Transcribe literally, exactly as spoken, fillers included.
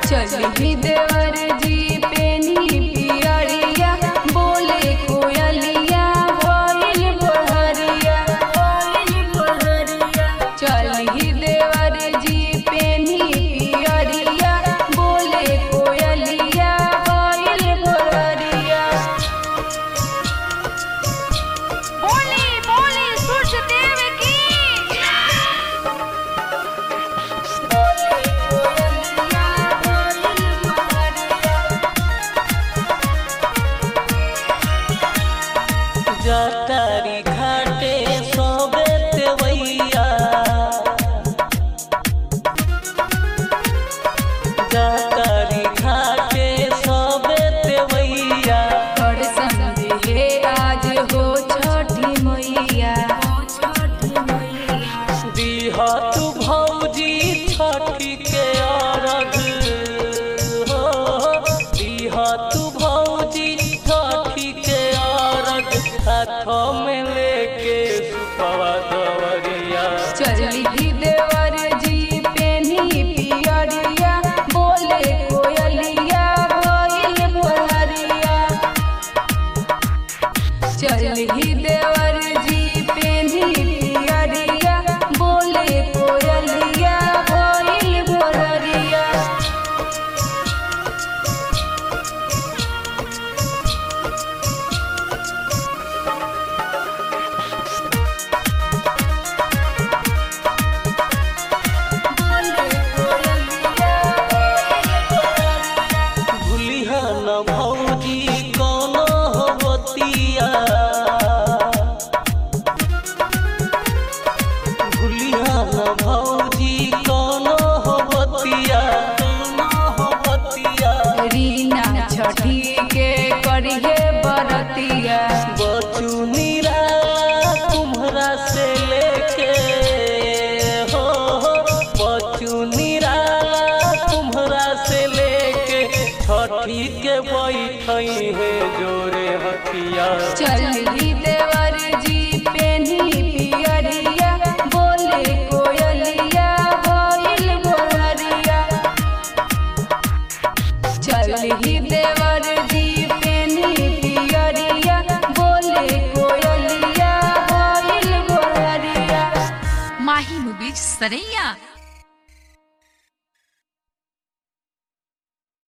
चली देवर जी पेनी पियरिया बोले कोयलिया भइल बहरिया चली देवर जी पेनी पियरिया बोले कोयलिया भइल बहरिया। बोली बोली सूर्य देव की जटारी घाटे सोबे तेवैया जटारी घाटे सोबे तेवैया कर संदेहे आज हो छठी मैया दीहा तू भौजी छठी के अर्घ हो दीहा तू भौजी छठी के अर्घ हाथों में लेके सुपवा दवरिया चली देवर जी पेनी पियरिया बोले कोयलिया भइल बहरिया चली देवर जी पेनी पियरिया बोले कोयलिया भइल बहरिया। भूलिहा न भौजी कोनो बतिया भूलिहा न भौजी कोनो बतिया कोनो बतिया रीना छठी के करिहे बरतिया बचू निराला तुम्हरा से लेके हो बचू निराला तुम्हरा से लेके छठी के बैठई है जोरे हथिया चली देवर जी पेनी पियरिया बोले कोयलिया भइल बहरिया चली देवर जी पेनी पियरिया बोले कोयलिया भइल बहरिया। माही मुबीज सरैया।